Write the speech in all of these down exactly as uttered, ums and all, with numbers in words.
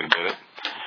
we did it.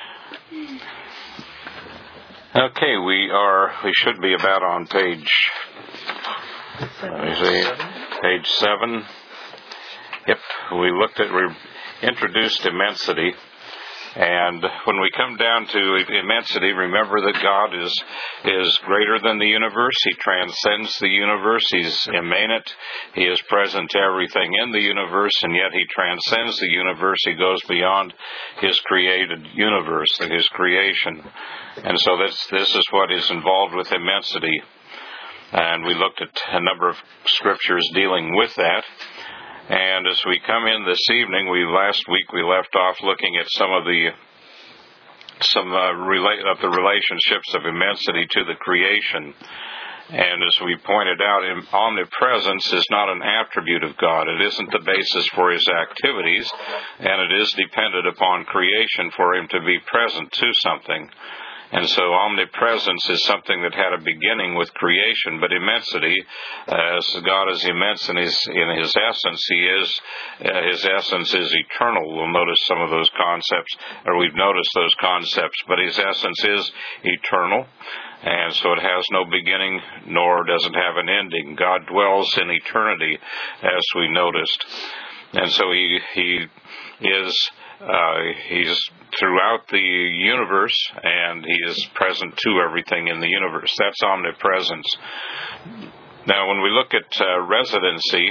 Okay, we are, we should be about on page, let me see, page seven. Yep, we looked at, we introduced immensity. And when we come down to immensity, remember that God is is greater than the universe. He transcends the universe. He's immanent. He is present to everything in the universe, and yet He transcends the universe. He goes beyond His created universe, His creation. And so this, this is what is involved with immensity. And we looked at a number of scriptures dealing with that. And as we come in this evening, we last week we left off looking at some of the some uh, relate of the relationships of immensity to the creation. And as we pointed out, omnipresence is not an attribute of God. It isn't the basis for His activities, and it is dependent upon creation for Him to be present to something. And so omnipresence is something that had a beginning with creation, but immensity, uh, as God is immense in His, in His essence, He is, uh, His essence is eternal. We'll notice some of those concepts, or we've noticed those concepts, but His essence is eternal, and so it has no beginning, nor does it have an ending. God dwells in eternity, as we noticed. And so He, He is... Uh, he's throughout the universe, and He is present to everything in the universe. That's omnipresence. Now, when we look at uh, residency,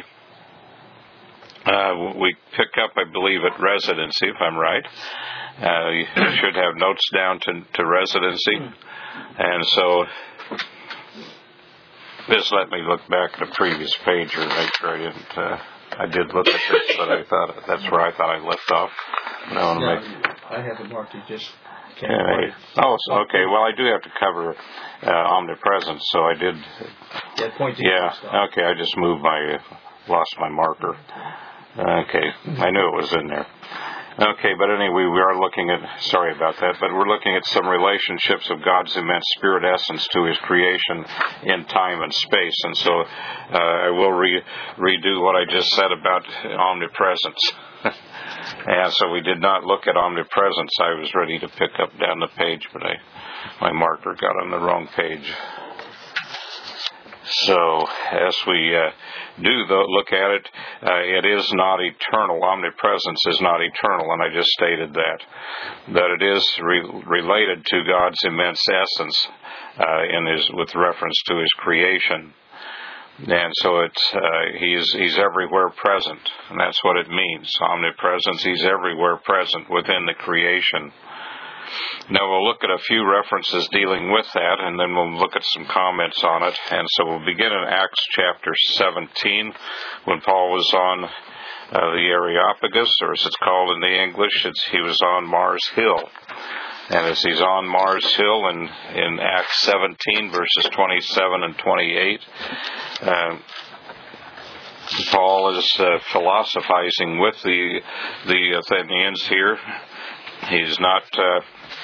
uh, we pick up, I believe, at residency, if I'm right. Uh, you should have notes down to, to residency. And so, just let me look back at the previous page and make sure I didn't... Uh, I did look at this, but I thought that's where I thought I left off. No, I, no, make... I have it marked. You just can't. Yeah, oh, so, okay. Well, I do have to cover uh, omnipresence, so I did. Yeah, pointing. Yeah. Okay. I just moved my, uh, lost my marker. Okay. I knew it was in there. Okay, but anyway, we are looking at, sorry about that, but we're looking at some relationships of God's immense spirit essence to His creation in time and space. And so uh, I will re- redo what I just said about omnipresence. And so we did not look at omnipresence. I was ready to pick up down the page, but I, my marker got on the wrong page. So, as we uh, do though, look at it, uh, it is not eternal. Omnipresence is not eternal, and I just stated that. That it is re- related to God's immense essence uh, in his, with reference to His creation. And so it's uh, he's he's everywhere present, and that's what it means. Omnipresence, He's everywhere present within the creation. Now we'll look at a few references dealing with that, and then we'll look at some comments on it. And so we'll begin in Acts chapter seventeen, when Paul was on uh, the Areopagus, or as it's called in the English, it's, he was on Mars Hill. And as he's on Mars Hill in, in Acts seventeen, verses twenty-seven and twenty-eight, uh, Paul is uh, philosophizing with the the Athenians here. He's not uh,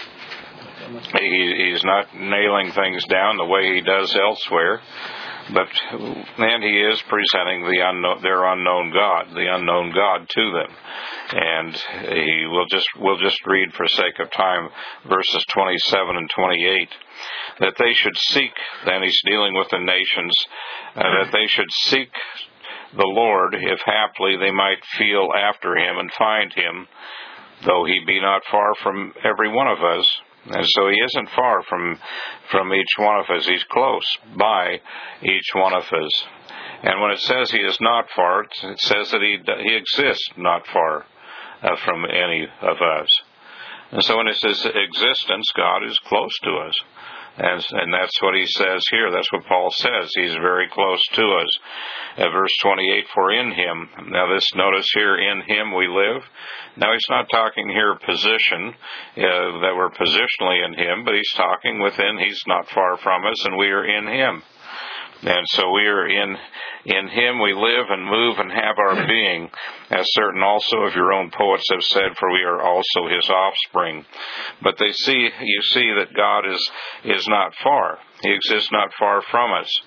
he, he's not nailing things down the way he does elsewhere, but and he is presenting the unknown, their unknown God, the unknown God to them. And he will just we'll just read for sake of time verses twenty-seven and twenty-eight, that they should seek. Then he's dealing with the nations, uh, that they should seek the Lord, if haply they might feel after Him and find Him, though He be not far from every one of us. And so He isn't far from from each one of us. He's close by each one of us. And when it says He is not far, it says that He He exists not far uh, from any of us. And so when it says existence, God is close to us. And, and that's what he says here. That's what Paul says. He's very close to us. Uh, verse twenty-eight, for in Him. Now this, notice here, in Him we live. Now he's not talking here position, uh, that we're positionally in Him, but he's talking within. He's not far from us, and we are in Him. And so we are in in Him we live and move and have our being, as certain also of your own poets have said, for we are also His offspring. But they see, you see that God is is not far. He exists not far from us.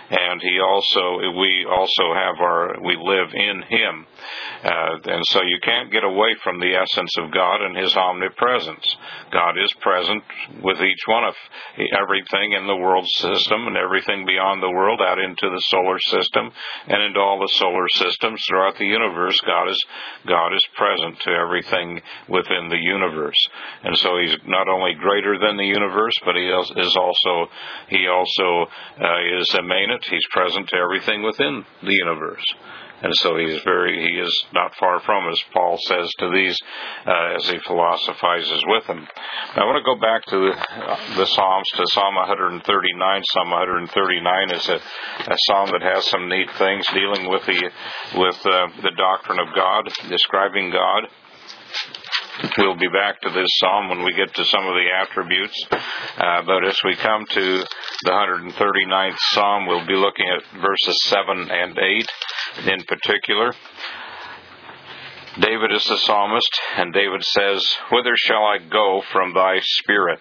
and he also, we also have our, we live in him. Uh, and so you can't get away from the essence of God and his omnipresence. God is present with each one of everything in the world system and everything beyond the world out into the solar system and into all the solar systems throughout the universe. God is, God is present to everything within the universe. And so he's not only greater than the universe, but he is also, he also uh, is immanent. He's present to everything within the universe. And so he's very, he is not far from, as Paul says to these, uh, as he philosophizes with them. Now, I want to go back to the, uh, the Psalms, to Psalm one thirty-nine. Psalm one thirty-nine is a, a psalm that has some neat things dealing with the, with uh, the doctrine of God, describing God. We'll be back to this psalm when we get to some of the attributes. Uh, but as we come to the one thirty-ninth psalm, we'll be looking at verses seven and eight in particular. David is the psalmist, and David says, "Whither shall I go from thy spirit?"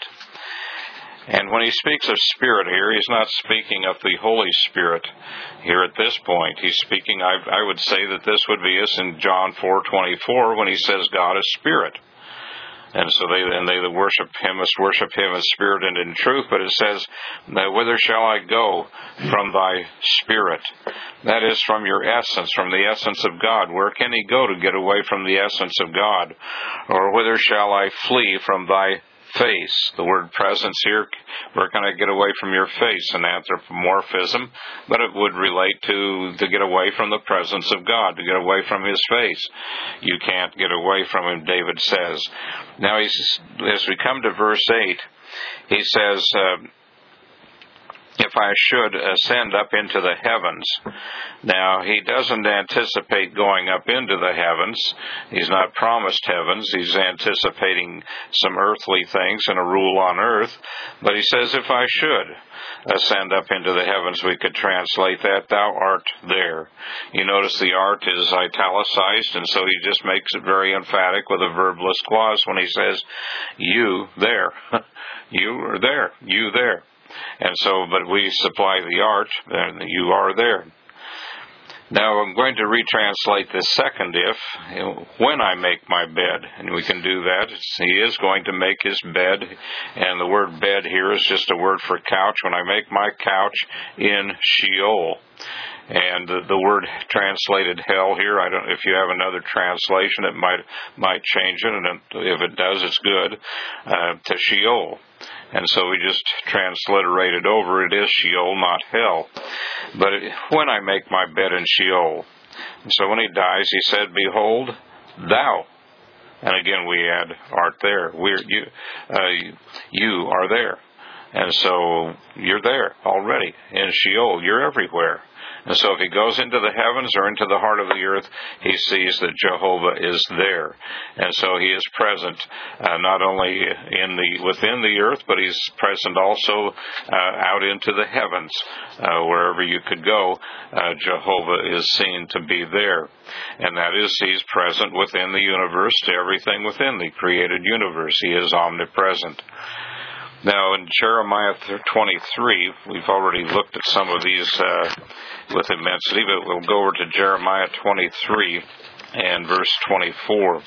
And when he speaks of spirit here, he's not speaking of the Holy Spirit here at this point. He's speaking, I, I would say that this would be us in John four twenty-four when he says God is spirit. And so they and they that worship him must worship him in spirit and in truth. But it says, "Whither shall I go from thy spirit?" That is from your essence, from the essence of God. Where can he go to get away from the essence of God? Or whither shall I flee from thy face? The word presence here, where can I get away from your face? An anthropomorphism, but it would relate to to get away from the presence of God, to get away from his face. You can't get away from him, David says. Now, he's, as we come to verse eight, he says, uh, if I should ascend up into the heavens. Now, he doesn't anticipate going up into the heavens. He's not promised heavens. He's anticipating some earthly things and a rule on earth. But he says, if I should ascend up into the heavens, we could translate that, thou art there. You notice the art is italicized, and so he just makes it very emphatic with a verbless clause when he says, you there. You are there. You there. And so, but we supply the art, and you are there. Now, I'm going to retranslate this second if, you know, when I make my bed, and we can do that. He is going to make his bed, and the word bed here is just a word for couch. When I make my couch in Sheol. And the, the word translated hell here, I don't. If you have another translation, it might might change it, and if it does, it's good, uh, to Sheol. And so we just transliterate it over. It is Sheol, not hell. But it, when I make my bed in Sheol. And so when he dies, he said, behold, thou. And again, we add art there. We're, you, uh, you are there. And so you're there already in Sheol. You're everywhere. And so if he goes into the heavens or into the heart of the earth, he sees that Jehovah is there. And so he is present uh, not only in the within the earth, but he's present also uh, out into the heavens. Uh, wherever you could go, uh, Jehovah is seen to be there. And that is, he's present within the universe, to everything within the created universe. He is omnipresent. Now, in Jeremiah twenty-three, we've already looked at some of these uh, with immensity, but we'll go over to Jeremiah twenty-three and verse twenty-four.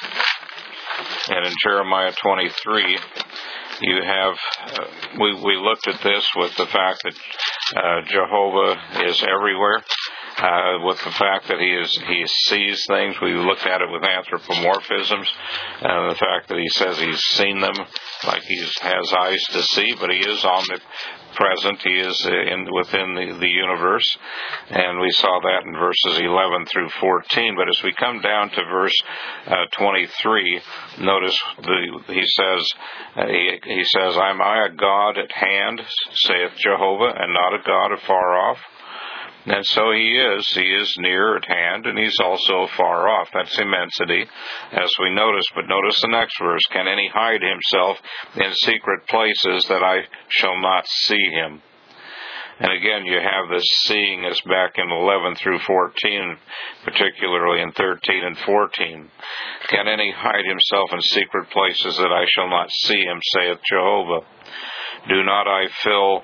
And in Jeremiah twenty-three, you have, uh, we, we looked at this with the fact that uh, Jehovah is everywhere. Uh, with the fact that he is he sees things. We looked at it with anthropomorphisms, and the fact that he says he's seen them, like he has eyes to see, but he is omnipresent. He is in within the, the universe, and we saw that in verses eleven through fourteen. But as we come down to verse uh, twenty-three, notice the, he says uh, he, he says, "Am I a God at hand, saith Jehovah, and not a God afar off?" And so he is. He is near at hand, and he's also far off. That's immensity, as we notice. But notice the next verse. Can any hide himself in secret places that I shall not see him? And again, you have this seeing us back in eleven through fourteen, particularly in thirteen and fourteen. Can any hide himself in secret places that I shall not see him, saith Jehovah? Do not I fill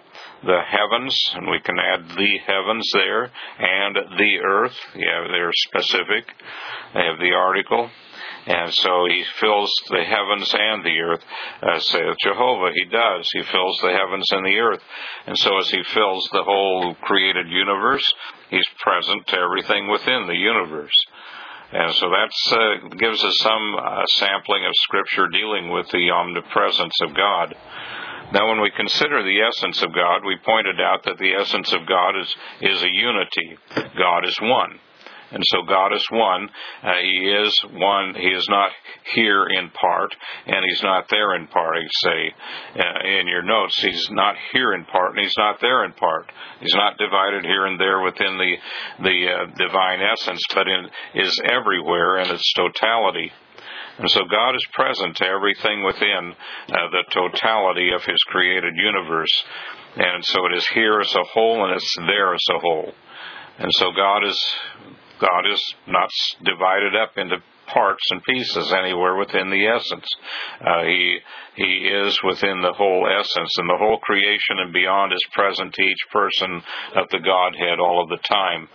the heavens, and we can add the heavens there, and the earth. Yeah, they're specific. They have the article. And so he fills the heavens and the earth, uh, saith Jehovah. He does. He fills the heavens and the earth. And so as he fills the whole created universe, he's present to everything within the universe. And so that uh, gives us some uh, sampling of Scripture dealing with the omnipresence of God. Now, when we consider the essence of God, we pointed out that the essence of God is, is a unity. God is one. And so God is one. Uh, he is one. He is not here in part, and He's not there in part. You say uh, in your notes, He's not here in part, and He's not there in part. He's not divided here and there within the the uh, divine essence, but in, is everywhere in its totality. And so God is present to everything within uh, the totality of His created universe. And so it is here as a whole, and it's there as a whole. And so God is God is not divided up into parts and pieces anywhere within the essence. Uh, he He is within the whole essence, and the whole creation and beyond is present to each person of the Godhead all of the time.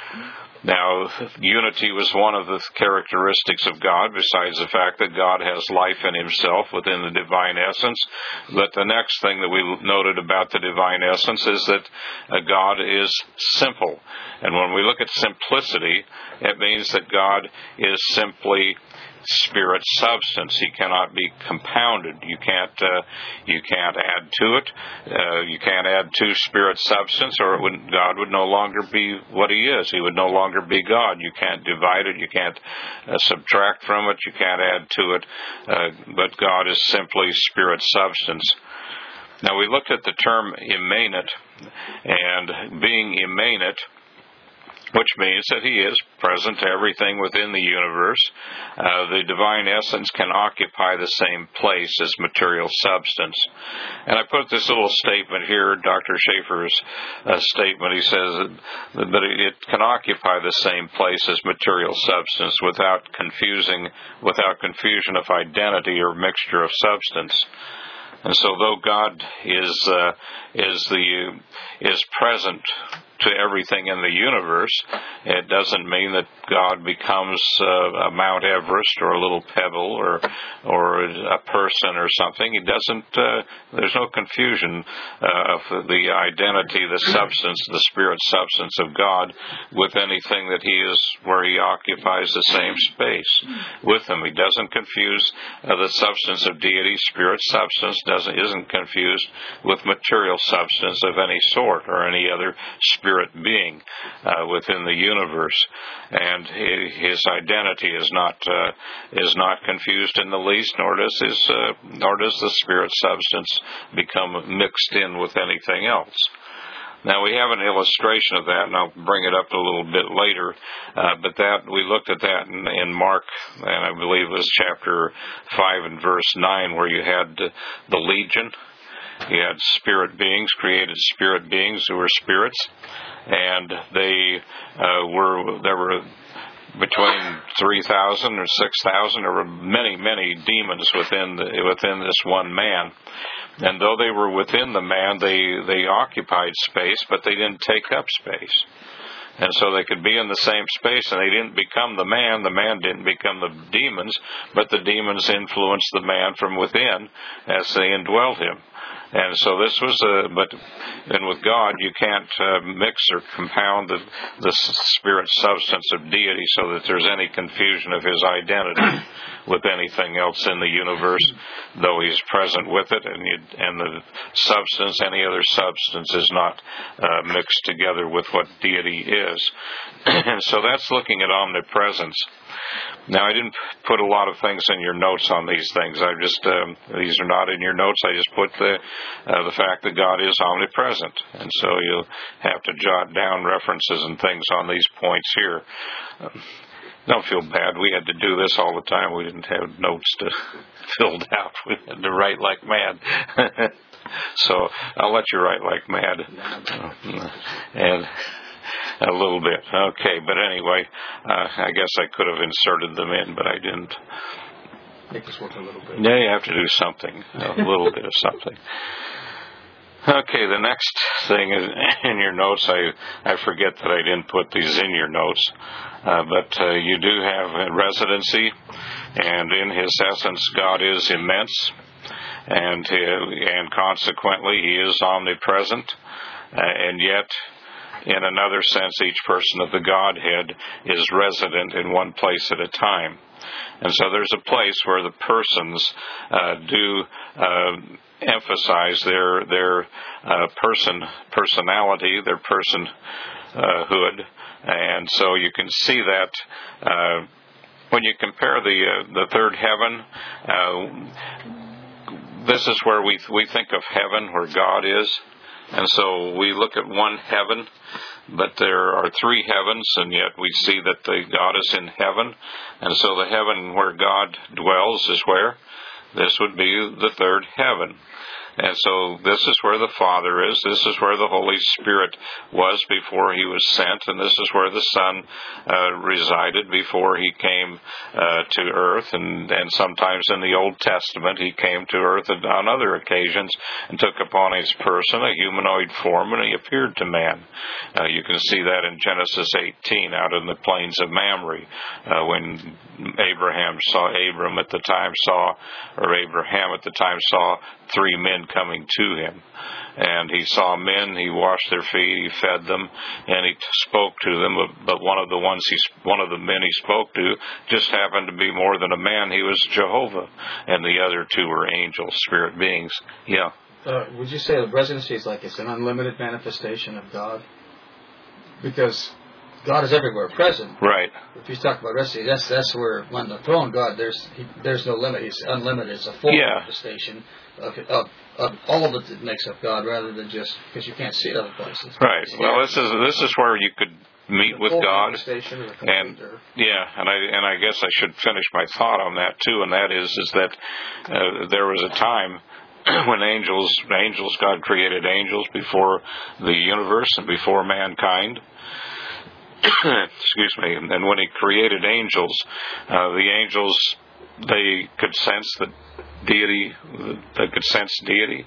Now, unity was one of the characteristics of God, besides the fact that God has life in Himself within the divine essence. But the next thing that we noted about the divine essence is that uh, God is simple. And when we look at simplicity, it means that God is simply spirit substance. He cannot be compounded. You can't uh, you can't add to it. Uh, you can't add to spirit substance, or it would, God would no longer be what He is. He would no longer be God. You can't divide it. You can't uh, subtract from it. You can't add to it. Uh, but God is simply spirit substance. Now, we looked at the term immanent, and being immanent, which means that He is present to everything within the universe. Uh, the divine essence can occupy the same place as material substance. And I put this little statement here, Doctor Schaefer's uh, statement. He says that, that it can occupy the same place as material substance without confusing, without confusion of identity or mixture of substance. And so, though God is uh, is the is present to everything in the universe, it doesn't mean that God becomes uh, a Mount Everest or a little pebble or or a person or something. He doesn't. Uh, there's no confusion uh, of the identity, the substance, the spirit substance of God with anything that He is, where He occupies the same space with Him. He doesn't confuse uh, the substance of deity, spirit substance. Doesn't isn't confused with material substance of any sort or any other spirit being uh, within the universe, and His identity is not uh, is not confused in the least, nor does his uh, nor does the spirit substance become mixed in with anything else. Now, we have an illustration of that, and I'll bring it up a little bit later, uh, but that we looked at that in, in Mark, and I believe it was chapter five and verse nine, where you had the, the legion. You had spirit beings, created spirit beings who were spirits, and they uh, were, there were between three thousand or six thousand, there were many, many demons within the, within this one man. And though they were within the man, they, they occupied space, but they didn't take up space. And so they could be in the same space, and they didn't become the man. The man didn't become the demons, but the demons influenced the man from within as they indwelled him. And so this was a, but then with God, you can't uh, mix or compound the, the spirit substance of deity so that there's any confusion of His identity with anything else in the universe, though He's present with it, and, you, and the substance, any other substance, is not uh, mixed together with what deity is. And so that's looking at omnipresence. Now, I didn't put a lot of things in your notes on these things. I just um, these are not in your notes. I just put the uh, the fact that God is omnipresent, and so you'll have to jot down references and things on these points here. Um, don't feel bad. We had to do this all the time. We didn't have notes to filled out. We had to write like mad. So I'll let you write like mad, and. A little bit. Okay, but anyway, uh, I guess I could have inserted them in, but I didn't. Make this work a little bit. Yeah, you have to do something, a little bit of something. Okay, the next thing is in your notes. I, I forget that I didn't put these in your notes, uh, but uh, you do have a residency, and in His essence, God is immense, and uh, and consequently, He is omnipresent, uh, and yet, in another sense, each person of the Godhead is resident in one place at a time. And so there's a place where the persons uh, do uh, emphasize their their uh, person personality, their personhood, and so you can see that uh, when you compare the uh, the third heaven. Uh, this is where we we think of heaven, where God is, and so we look at one heaven. But there are three heavens, and yet we see that the God is in heaven. And so the heaven where God dwells is where? This would be the third heaven. And so this is where the Father is. This is where the Holy Spirit was before He was sent. And this is where the Son uh, resided before He came uh, to earth. And, and sometimes in the Old Testament He came to earth on other occasions and took upon His person a humanoid form, and He appeared to man. Uh, you can see that in Genesis eighteen out in the plains of Mamre, uh, when Abraham saw, Abram at the time saw, or Abraham at the time saw three men coming to him. And he saw men, he washed their feet, he fed them, and he spoke to them. But one of the ones he, one of the men he spoke to just happened to be more than a man. He was Jehovah, and the other two were angels, spirit beings. Yeah. Uh, would you say the residency is like it's an unlimited manifestation of God? Because God is everywhere present. Right. If you talk about residency, that's that's where on the throne, God, there's he, there's no limit. He's unlimited. It's a full yeah. manifestation of, of of all of it that makes up God, rather than just because you can't see it other places. Right. Well, this is this is where you could meet with God. And yeah, and I and I guess I should finish my thought on that too, and that is is that uh, there was a time when angels angels God created angels before the universe and before mankind. Excuse me. And when He created angels, uh, the angels, they could sense the deity, they could sense deity,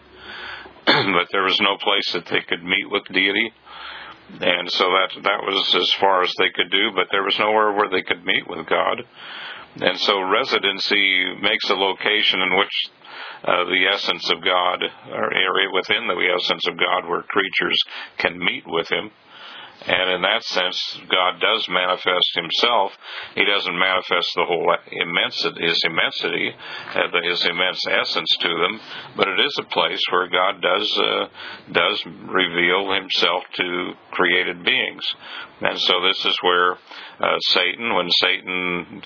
but there was no place that they could meet with deity. And so that that was as far as they could do, but there was nowhere where they could meet with God. And so residency makes a location in which uh, the essence of God, or area within the essence of God, where creatures can meet with Him. And in that sense, God does manifest Himself. He doesn't manifest the whole immensity, His immensity, uh, His immense essence to them, but it is a place where God does uh, does reveal Himself to created beings. And so this is where uh, Satan, when Satan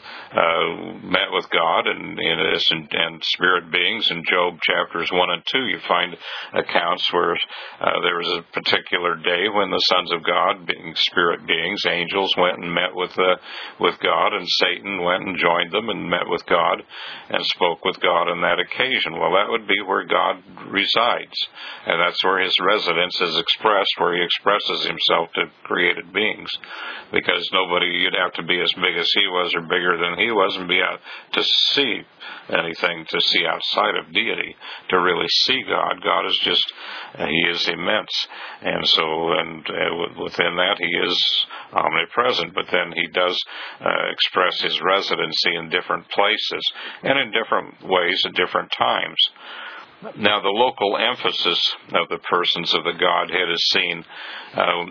Uh, met with God and, and, and spirit beings in Job chapters one and two. You find accounts where uh, there was a particular day when the sons of God, being spirit beings, angels, went and met with uh, with God, and Satan went and joined them and met with God and spoke with God on that occasion. Well, that would be where God resides, and that's where His residence is expressed, where He expresses Himself to created beings, because nobody, you'd have to be as big as He was or bigger than He was and be out to see anything, to see outside of deity, to really see God. God is just, uh, He is immense. And so, and uh, within that, He is omnipresent, but then He does uh, express His residency in different places and in different ways at different times. Now, the local emphasis of the persons of the Godhead is seen. Um,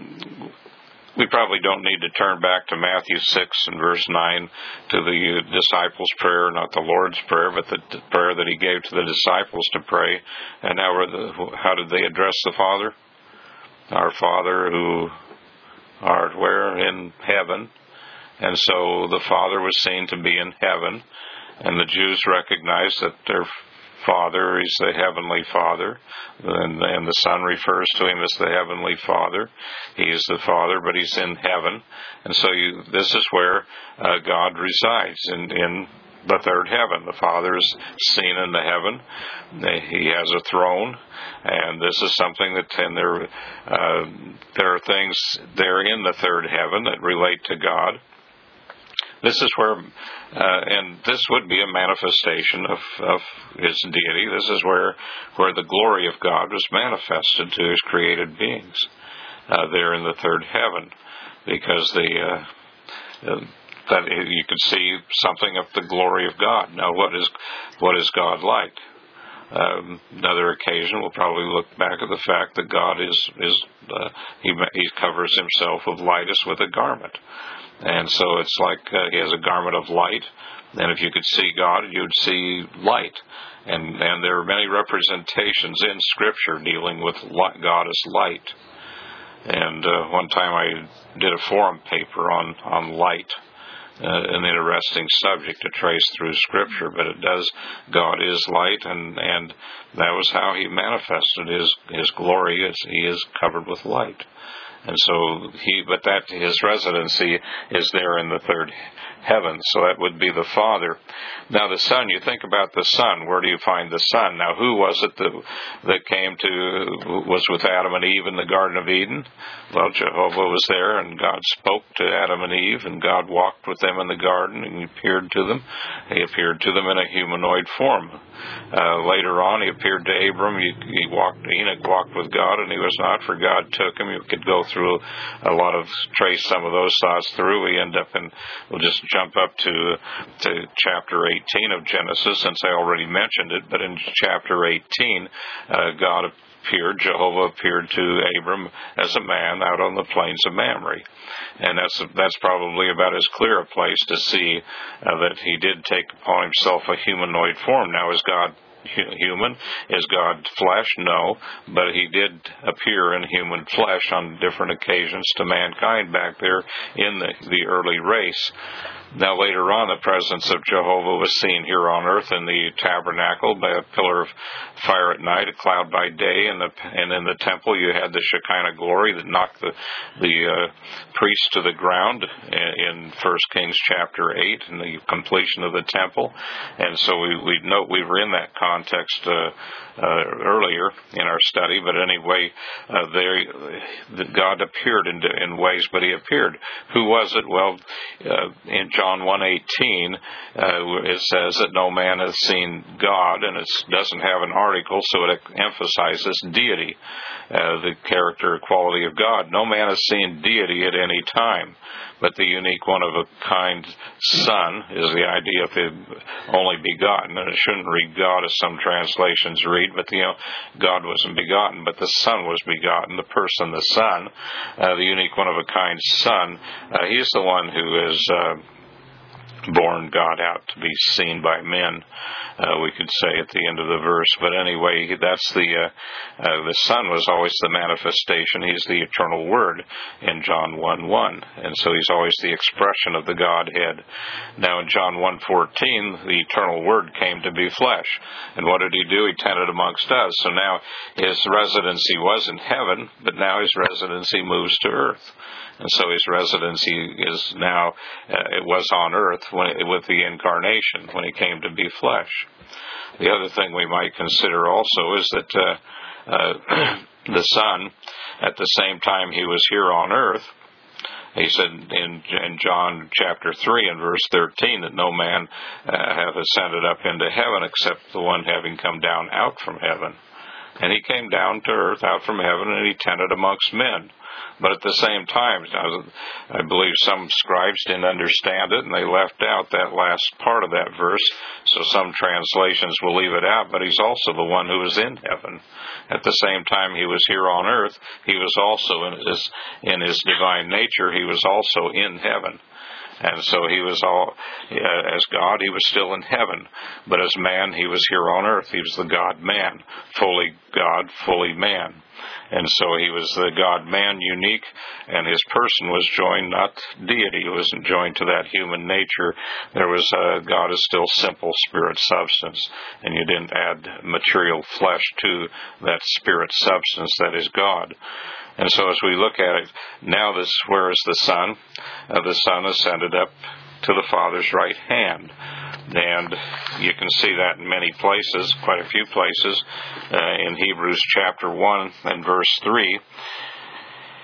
We probably don't need to turn back to Matthew six and verse nine to the disciples' prayer, not the Lord's Prayer, but the prayer that He gave to the disciples to pray. And how, were the, how did they address the Father? Our Father who art where? In heaven. And so the Father was seen to be in heaven, and the Jews recognized that their Father is the Heavenly Father, and, and the Son refers to Him as the Heavenly Father. He is the Father, but He's in heaven. And so you, this is where uh, God resides, in, in the third heaven. The Father is seen in the heaven. He has a throne, and this is something that and there, uh, there are things there in the third heaven that relate to God. this is where, uh, and this would be a manifestation of, of his deity. This is where, where the glory of God was manifested to his created beings, uh, there in the third heaven, because the, uh, uh, that you could see something of the glory of God. Now, what is, what is God like? Um, another occasion, we'll probably look back at the fact that God is, is uh, he, he covers himself with light as with a garment. And so it's like uh, he has a garment of light, and if you could see God, you'd see light. And, and there are many representations in Scripture dealing with light, God as light. And uh, one time I did a forum paper on, on light. Uh, an interesting subject to trace through Scripture, but it does, God is light, and, and that was how he manifested his, his glory, as he is covered with light. And so he, but that his residency is there in the third heaven, so that would be the Father. Now the Son, you think about the Son, where do you find the Son? Now who was it that, that came to, was with Adam and Eve in the Garden of Eden? Well, Jehovah was there, and God spoke to Adam and Eve, and God walked with them in the garden, and he appeared to them. He appeared to them in a humanoid form. Uh, later on, he appeared to Abram. He, he walked, Enoch walked with God, and he was not, for God took him. You could go through a lot of, trace some of those thoughts through. We end up in, we'll just jump up to to chapter eighteen of Genesis, since I already mentioned it, but in chapter eighteen, uh, God appeared, Jehovah appeared to Abram as a man out on the plains of Mamre. And that's that's probably about as clear a place to see uh, that he did take upon himself a humanoid form. Now, is God human? Is God flesh? No, but he did appear in human flesh on different occasions to mankind back there in the, the early race. Now later on, the presence of Jehovah was seen here on earth in the tabernacle by a pillar of fire at night, a cloud by day, and, the, and in the temple you had the Shekinah glory that knocked the, the uh, priests to the ground in First Kings chapter eight, and the completion of the temple. And so we, we note we were in that context uh, uh, earlier in our study, but anyway, uh, there God appeared in, in ways, but he appeared. Who was it? Well, uh, in John one eighteen, uh, it says that no man has seen God, and it doesn't have an article, so it emphasizes deity, uh, the character and quality of God. No man has seen deity at any time, but the unique one of a kind Son is the idea of the only begotten, and it shouldn't read God as some translations read, but you know, God wasn't begotten, but the Son was begotten, the person, the Son, uh, the unique one of a kind Son. Uh, he's the one who is uh, born God out to be seen by men, uh, we could say at the end of the verse. But anyway, that's the uh, uh, the Son was always the manifestation. He's the eternal Word in John one one, and so he's always the expression of the Godhead. Now in John one fourteen, the eternal Word came to be flesh, and what did he do? He tented amongst us. So now his residency was in heaven, but now his residency moves to earth. And so his residency is now, uh, it was on earth when it, with the incarnation, when he came to be flesh. The other thing we might consider also is that uh, uh, the Son, at the same time he was here on earth, he said in, in John chapter three and verse thirteen that no man uh, hath ascended up into heaven except the one having come down out from heaven. And he came down to earth out from heaven, and he tented amongst men. But at the same time, I believe some scribes didn't understand it, and they left out that last part of that verse. So some translations will leave it out, but he's also the one who is in heaven. At the same time he was here on earth, he was also in his, in his divine nature, he was also in heaven. And so he was all, uh, as God, he was still in heaven. But as man, he was here on earth. He was the God-man, fully God, fully man. And so he was the God-man, unique, and his person was joined, not deity. He wasn't joined to that human nature. There was, uh, God is still simple spirit substance, and you didn't add material flesh to that spirit substance that is God. And so as we look at it, now this, where is the Son? Uh, the Son ascended up to the Father's right hand. And you can see that in many places, quite a few places, uh, in Hebrews chapter one and verse three.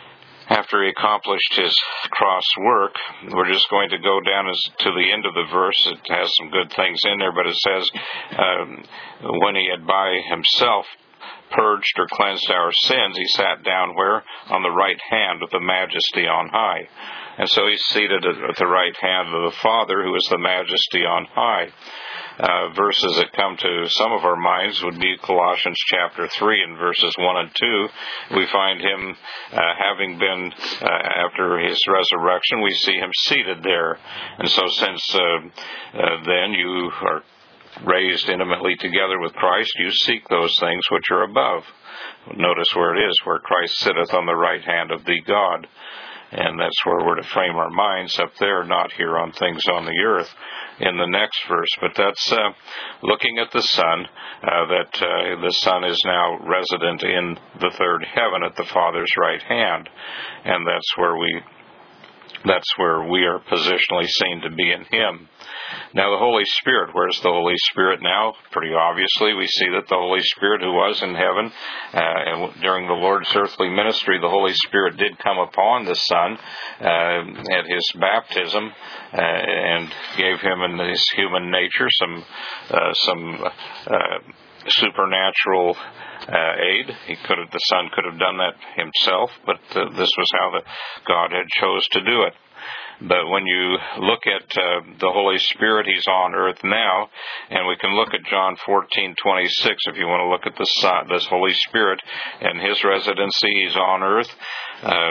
after he accomplished his cross work, we're just going to go down as, to the end of the verse. It has some good things in there, but it says, um, when he had by himself purged or cleansed our sins, he sat down where? On the right hand of the Majesty on high. And so he's seated at the right hand of the Father, who is the Majesty on high. Uh, verses that come to some of our minds would be Colossians chapter three and verses one and two. We find him, uh, having been, uh, after his resurrection, we see him seated there. And so since uh, uh, then you are raised intimately together with Christ, you seek those things which are above. Notice where it is, where Christ sitteth on the right hand of the God. And that's where we're to frame our minds, up there, not here on things on the earth, in the next verse. But that's uh, looking at the Son, uh, that uh, the Son is now resident in the third heaven at the Father's right hand. And that's where we That's where we are positionally seen to be in Him. Now the Holy Spirit, where's the Holy Spirit now? Pretty obviously, we see that the Holy Spirit who was in heaven, uh, and during the Lord's earthly ministry, the Holy Spirit did come upon the Son uh, at His baptism uh, and gave Him in His human nature some uh, some uh, supernatural uh, aid. He could have, the Son could have done that himself, but uh, this was how the God had chose to do it. But when you look at uh, the Holy Spirit, He's on earth now, and we can look at John fourteen twenty-six if you want to look at the Son, this Holy Spirit and His residency. He's on earth. Uh,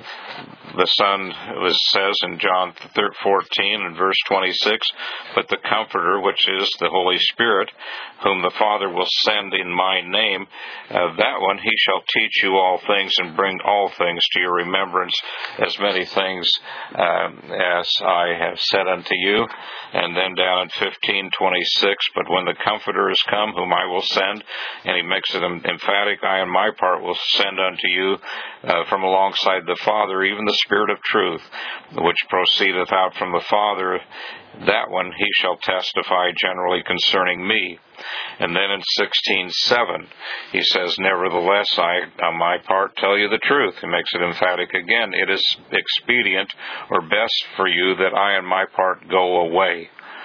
the Son was, says in John fourteen and verse twenty-six, but the Comforter, which is the Holy Spirit, whom the Father will send in my name, uh, that one He shall teach you all things and bring all things to your remembrance, as many things uh, as I have said unto you. And then down in fifteen twenty-six, but when the Comforter is come, whom I will send, and he makes it emphatic, I on my part will send unto you uh, from alongside the Father, even the Spirit of truth, which proceedeth out from the Father, that one He shall testify generally concerning me. And then in sixteen seven, he says, nevertheless, I, on my part, tell you the truth. He makes it emphatic again. It is expedient or best for you that I on my part go away.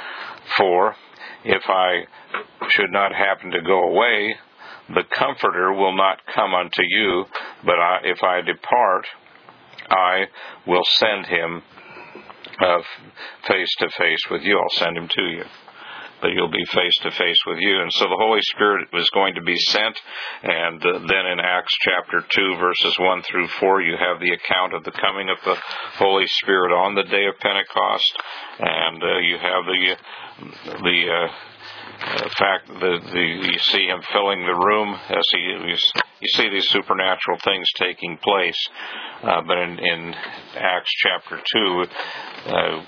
For if I should not happen to go away, the Comforter will not come unto you, but I, if I depart, I will send him uh, face to face with you. I'll send him to you. But you'll be face to face with you. And so the Holy Spirit was going to be sent. And uh, then in Acts chapter two, verses one through four, you have the account of the coming of the Holy Spirit on the day of Pentecost. And uh, you have the the uh, uh, fact that the, you see him filling the room as he you, you see these supernatural things taking place. Uh, but in, in Acts chapter two, uh,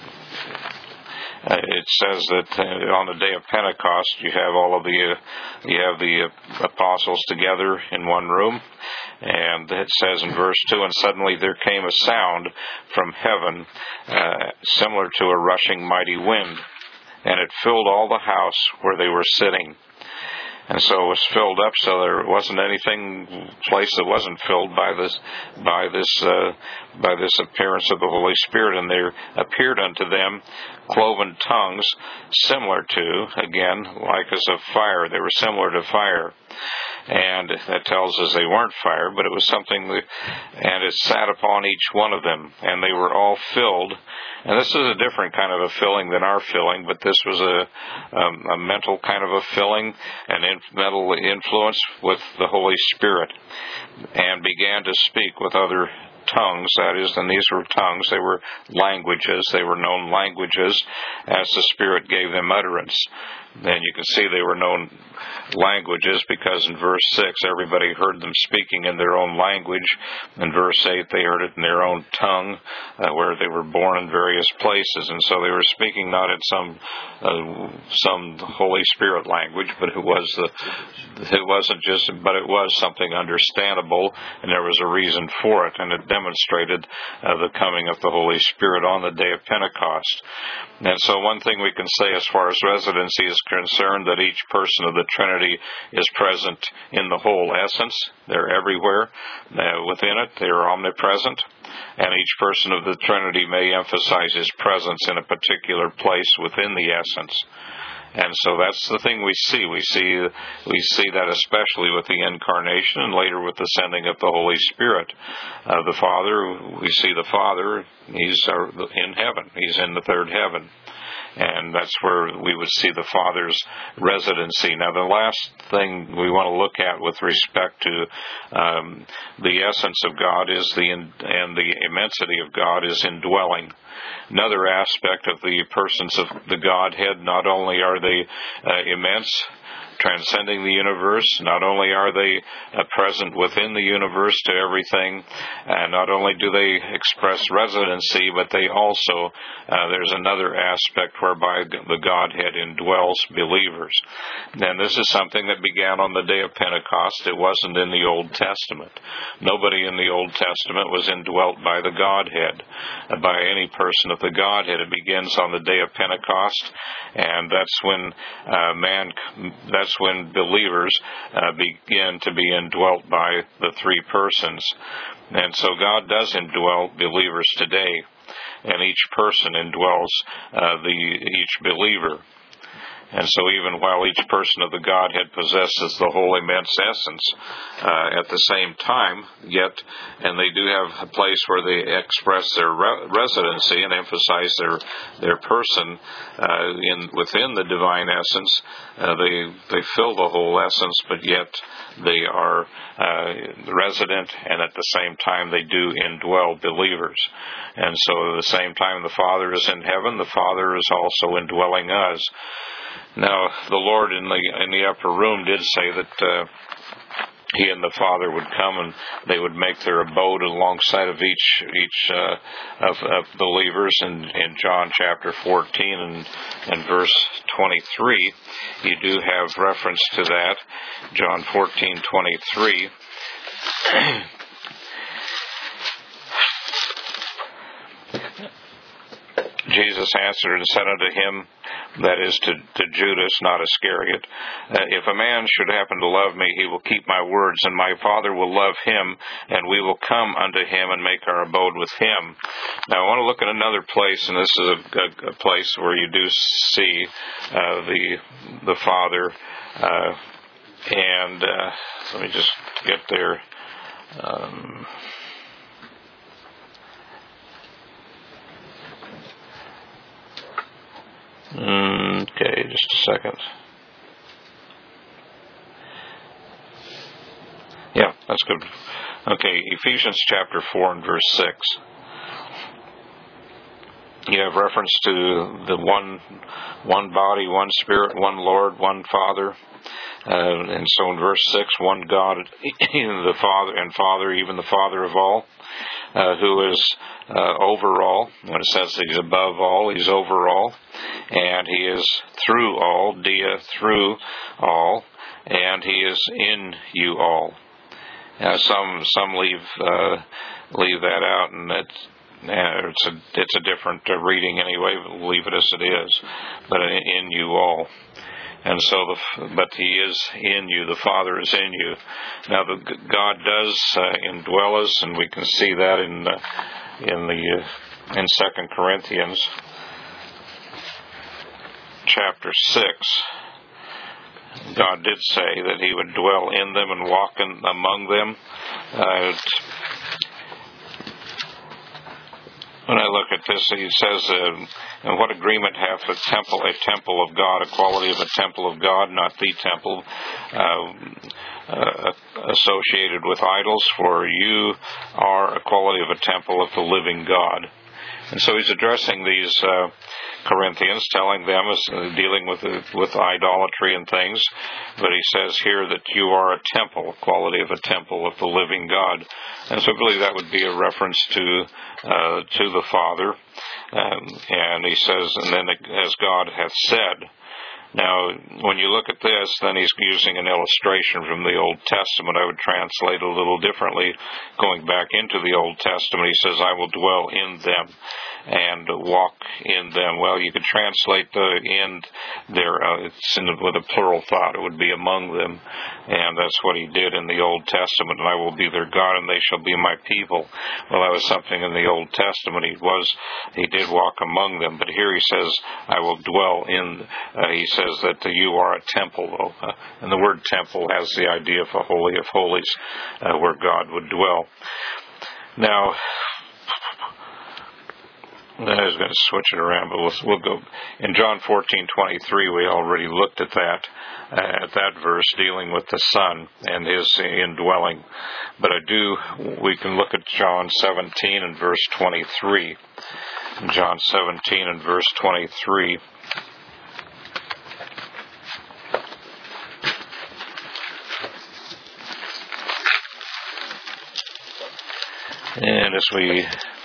Uh, it says that uh, on the day of Pentecost, you have all of the uh, you have the uh, apostles together in one room, and it says in verse two, and suddenly there came a sound from heaven, uh, similar to a rushing mighty wind, and it filled all the house where they were sitting. And so it was filled up, so there wasn't anything place that wasn't filled by this, by this, uh, by this appearance of the Holy Spirit. And there appeared unto them cloven tongues, similar to, again, like as of fire. They were similar to fire. And that tells us they weren't fire, but it was something that, and it sat upon each one of them, and they were all filled. And this is a different kind of a filling than our filling, but this was a, um, a mental kind of a filling, an in, mental influence with the Holy Spirit, and began to speak with other tongues, that is, and these were tongues, they were languages, they were known languages as the Spirit gave them utterance. And you can see they were known languages because in verse six, everybody heard them speaking in their own language. In verse eight, they heard it in their own tongue, uh, where they were born in various places. And so they were speaking not in some uh, some Holy Spirit language, but it was the, it wasn't just, but it was something understandable, and there was a reason for it. And it demonstrated uh, the coming of the Holy Spirit on the day of Pentecost. And so one thing we can say as far as residency is concerned, that each person of the Trinity is present in the whole essence. They're everywhere uh, within it. They're omnipresent. And each person of the Trinity may emphasize his presence in a particular place within the essence. And so that's the thing we see. We see we see that especially with the Incarnation and later with the sending of the Holy Spirit. Uh, the Father, we see the Father, He's in heaven. He's in the third heaven. And that's where we would see the Father's residency. Now, the last thing we want to look at with respect to um, the essence of God is the in, and the immensity of God is indwelling. Another aspect of the persons of the Godhead, not only are they uh, immense, transcending the universe, not only are they uh, present within the universe to everything, and not only do they express residency, but they also, uh, there's another aspect whereby the Godhead indwells believers. And this is something that began on the day of Pentecost. It wasn't in the Old Testament. Nobody in the Old Testament was indwelt by the Godhead, uh, by any person of the Godhead. It begins on the day of Pentecost, and that's when uh, man, that's when believers uh, begin to be indwelt by the three persons. And so God does indwell believers today, and each person indwells uh, the each believer. And so even while each person of the Godhead possesses the whole immense essence, uh, at the same time, yet, and they do have a place where they express their re- residency and emphasize their their person uh, in within the divine essence, uh, they they fill the whole essence, but yet they are uh, resident, and at the same time they do indwell believers. And so at the same time the Father is in heaven, the Father is also indwelling us. Now, the Lord in the in the upper room did say that uh, He and the Father would come and they would make their abode alongside of each each uh, of, of believers. In, in John chapter fourteen and, and verse twenty-three, you do have reference to that. John fourteen twenty-three. Jesus answered and said unto him, that is to, to Judas, not Iscariot, uh, if a man should happen to love me, he will keep my words, and my Father will love him, and we will come unto him and make our abode with him. Now, I want to look at another place, and this is a, a, a place where you do see uh, the the Father, uh, and uh, let me just get there. Um, Okay, just a second. Yeah, that's good. Okay, Ephesians chapter four and verse six. You have reference to the one one body, one Spirit, one Lord, one Father. Uh, and so in verse six, one God, the Father and Father, even the Father of all, uh, who is uh, over all. When it says He's above all, He's over all. And He is through all, dia, through all, and He is in you all. Now, some some leave uh, leave that out, and it's uh, it's a it's a different uh, reading anyway. We'll leave it as it is, but in, in you all. And so, the, but He is in you. The Father is in you. Now, the, God does uh, indwell us, and we can see that in uh, in the uh, in Second Corinthians chapter six. God did say that He would dwell in them and walk in, among them. Uh, when I look at this, He says, uh, and what agreement hath a temple, a temple of God, a quality of a temple of God, not the temple uh, uh, associated with idols, for you are a quality of a temple of the living God. And so he's addressing these uh, Corinthians, telling them, uh, dealing with uh, with idolatry and things, but he says here that you are a temple, a quality of a temple of the living God. And so I believe that would be a reference to uh, to the Father. Um, and he says, and then as God hath said, Now, when you look at this, then he's using an illustration from the Old Testament. I would translate a little differently. Going back into the Old Testament, he says, I will dwell in them and walk in them. Well, you could translate the in there, uh, it's in the, with a plural thought. It would be among them. And that's what he did in the Old Testament. And I will be their God, and they shall be my people. Well, that was something in the Old Testament. He was, he did walk among them. But here he says, I will dwell in, uh, he says that uh, you are a temple, though. Uh, and the word temple has the idea of a holy of holies, uh, where God would dwell. Now, I was going to switch it around, but we'll, we'll go. In John fourteen twenty-three, we already looked at that, uh, at that verse dealing with the Son and his indwelling. But I do, we can look at John seventeen and verse twenty-three. John seventeen and verse twenty-three. And as we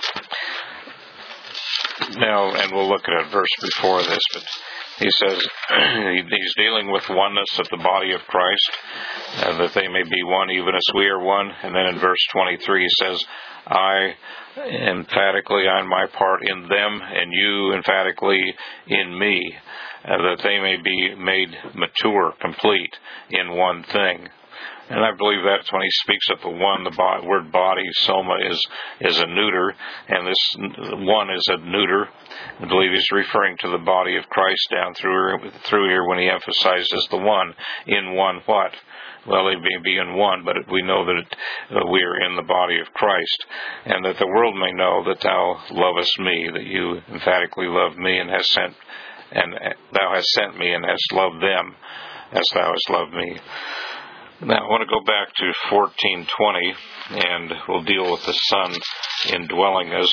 now, and we'll look at a verse before this, but he says he's dealing with oneness of the body of Christ, uh, that they may be one even as we are one. And then in verse twenty-three he says, I emphatically on my part in them, and you emphatically in me, uh, that they may be made mature, complete in one thing. And I believe that's when he speaks of the one, the bo- word body, soma, is is a neuter, and this one is a neuter. I believe he's referring to the body of Christ down through through here when he emphasizes the one. In one what? Well, they may be in one, but we know that it, uh, we are in the body of Christ, and that the world may know that thou lovest me, that you emphatically love me, and hast sent, and thou hast sent me, and hast loved them as thou hast loved me. Now, I want to go back to fourteen twenty, and we'll deal with the Son indwelling us.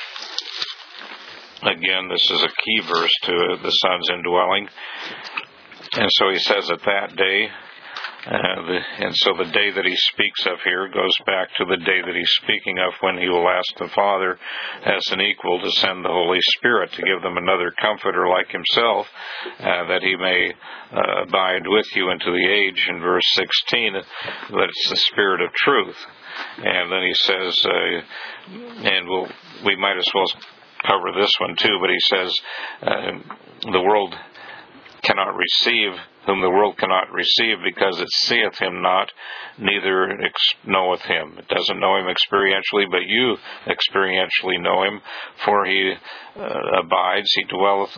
Again, this is a key verse to the Son's indwelling. And so he says at that day, uh, the, and so the day that he speaks of here goes back to the day that he's speaking of when he will ask the Father as an equal to send the Holy Spirit to give them another comforter like himself, uh, that he may uh, abide with you into the age. In verse sixteen, that it's the Spirit of truth. And then he says, uh, and we'll, we might as well cover this one too, but he says, uh, the world cannot receive, whom the world cannot receive, because it seeth him not, neither ex- knoweth him. It doesn't know him experientially, but you experientially know him, for he uh, abides, he dwelleth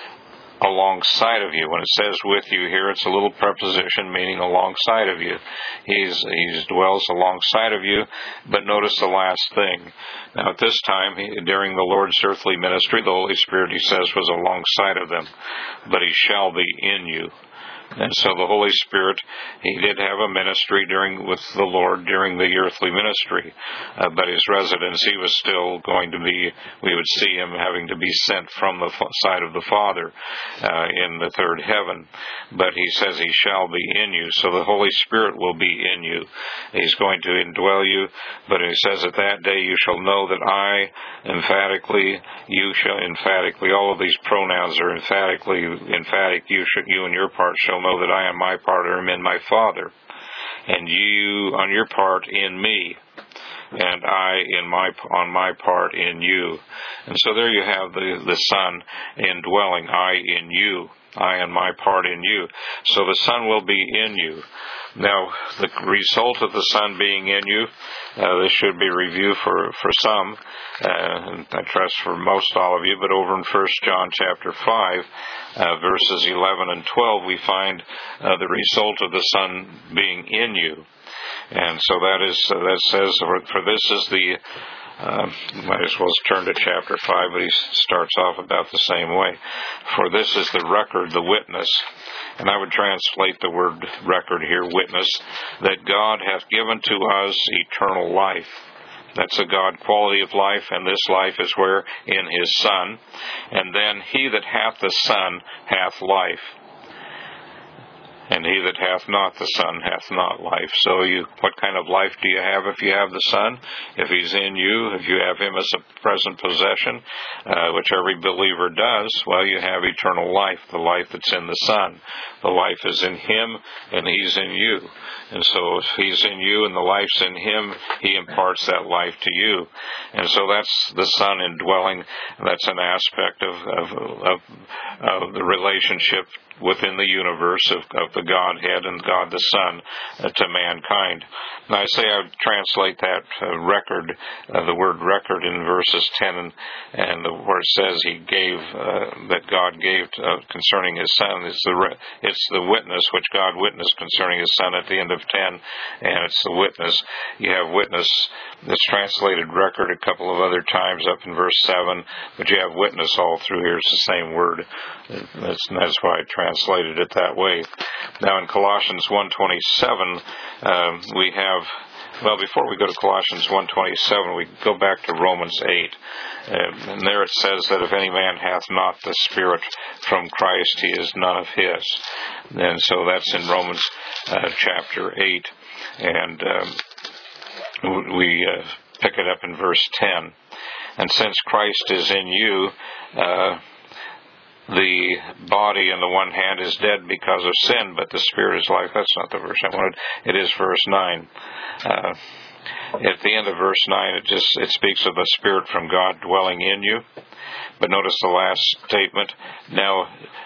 alongside of you. When it says with you here, it's a little preposition meaning alongside of you. He's he dwells alongside of you, but notice the last thing. Now at this time, he, during the Lord's earthly ministry, the Holy Spirit, he says, was alongside of them, but he shall be in you. And so the Holy Spirit, he did have a ministry during with the Lord during the earthly ministry, uh, but his residence, he was still going to be, we would see him having to be sent from the side of the Father uh, in the third heaven. But he says he shall be in you, so the Holy Spirit will be in you. He's going to indwell you, but he says at that day you shall know that I emphatically, you shall emphatically, all of these pronouns are emphatically, emphatic, you, should, you and your part shall know that I am my part, or am in my Father, and you on your part in me, and I in my on my part in you. And so there you have the the Son indwelling, I in you, I and my part in you. So the Son will be in you. Now, the result of the Son being in you, uh, this should be review for, for some, uh, and I trust for most all of you, but over in First John chapter five, uh, verses eleven and twelve, we find uh, the result of the Son being in you. And so that is, uh, that says, for, for this is the, uh, might as well turn to chapter five, but he starts off about the same way. For this is the record, the witness, and I would translate the word record here, witness, that God hath given to us eternal life. That's a God quality of life, and this life is where? In his Son. And then he that hath the Son hath life. And he that hath not the Son hath not life. So you, what kind of life do you have if you have the Son? If he's in you, if you have him as a present possession, uh, which every believer does, well, you have eternal life, the life that's in the Son. The life is in him, and he's in you. And so if he's in you and the life's in him, he imparts that life to you. And so that's the Son indwelling. That's an aspect of, of, of, of the relationship within the universe of, of the Godhead and God the Son uh, to mankind. Now I say I would translate that uh, record, uh, the word record in verses ten, and, and the, where it says he gave, uh, that God gave to, uh, concerning his Son, it's the, re- it's the witness which God witnessed concerning his Son at the end of ten, and it's the witness. You have witness that's translated record a couple of other times up in verse seven, but you have witness all through here. It's the same word. That's, that's why I translated it that way. Now in Colossians one twenty-seven, um, we have, well, before we go to Colossians one twenty-seven, we go back to Romans eight. Uh, and there it says that if any man hath not the Spirit from Christ, he is none of his. And so that's in Romans uh, chapter eight. And um, we uh, pick it up in verse ten. And since Christ is in you, uh, the body on the one hand is dead because of sin, but the Spirit is life. That's not the verse I wanted. It is verse nine. Uh, at the end of verse nine, it just it speaks of the Spirit from God dwelling in you. But notice the last statement. Now,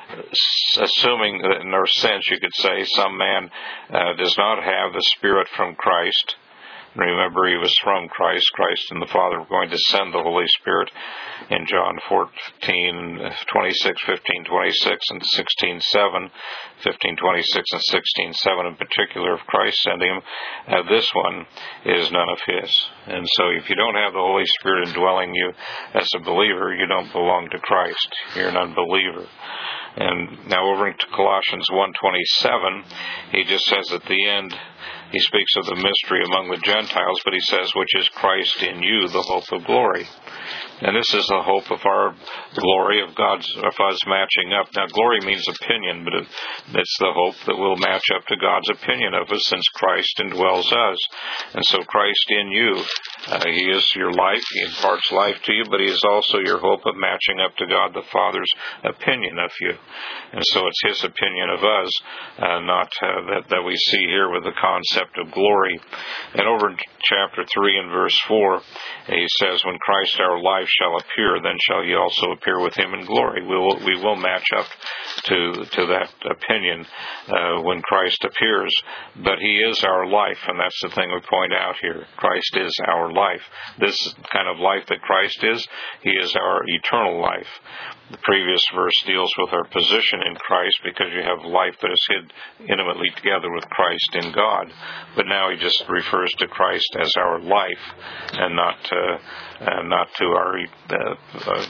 assuming that in our sense, you could say some man uh, does not have the Spirit from Christ. Remember, he was from Christ. Christ and the Father were going to send the Holy Spirit in John fourteen, twenty-six, fifteen, twenty-six, and sixteen, seven, fifteen, twenty-six, and sixteen, seven in particular, of Christ sending him. Uh, this one is none of his. And so if you don't have the Holy Spirit indwelling you as a believer, you don't belong to Christ. You're an unbeliever. And now over into Colossians one twenty-seven, he just says at the end, he speaks of the mystery among the Gentiles, but he says, which is Christ in you, the hope of glory. And this is the hope of our glory, of God's, of us matching up. Now, glory means opinion, but it, it's the hope that we'll match up to God's opinion of us, since Christ indwells us. And so Christ in you, uh, he is your life, he imparts life to you, but he is also your hope of matching up to God the Father's opinion of you. And so it's his opinion of us, uh, not uh, that, that we see here with the concept of glory. And over in chapter three and verse four, he says, when Christ our life shall appear, then shall ye also appear with him in glory. We will, we will match up to to that opinion uh, when Christ appears. But he is our life, and that's the thing we point out here. Christ is our life. This kind of life that Christ is, he is our eternal life. The previous verse deals with our position in Christ, because you have life that is hid intimately together with Christ in God. But now he just refers to Christ as our life, and not uh, and not to our uh, uh,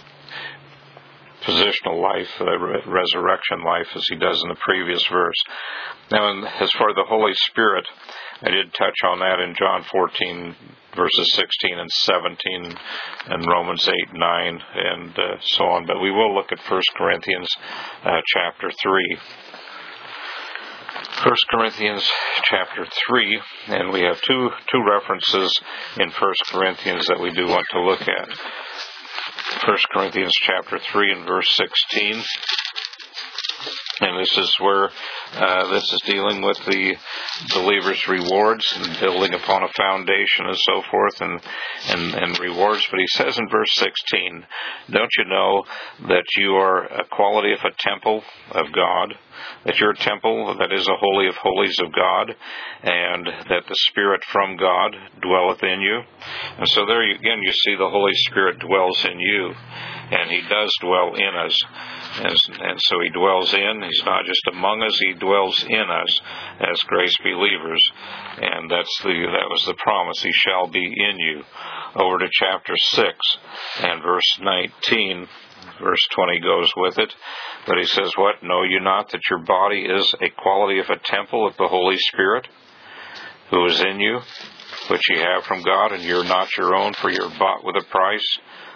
positional life, the uh, resurrection life, as he does in the previous verse. Now, in, as for the Holy Spirit, I did touch on that in John fourteen, verses sixteen and seventeen, and Romans eight, nine, and uh, so on. But we will look at First Corinthians uh, chapter three. First Corinthians chapter three, and we have two two references in First Corinthians that we do want to look at. First Corinthians chapter three and verse sixteen. And this is where uh, this is dealing with the believer's rewards and building upon a foundation and so forth, and, and, and rewards. But he says in verse sixteen, don't you know that you are a quality of a temple of God, that you're a temple that is a holy of holies of God, and that the Spirit from God dwelleth in you? And so there you, again you see the Holy Spirit dwells in you, and he does dwell in us. And, and so he dwells in, he's not just among us, he dwells in us as grace believers. And that's the that was the promise, he shall be in you. Over to chapter six and verse nineteen, verse twenty goes with it. But he says, what? Know you not that your body is a quality of a temple of the Holy Spirit, who is in you, which ye have from God, and you're not your own, for you're bought with a price?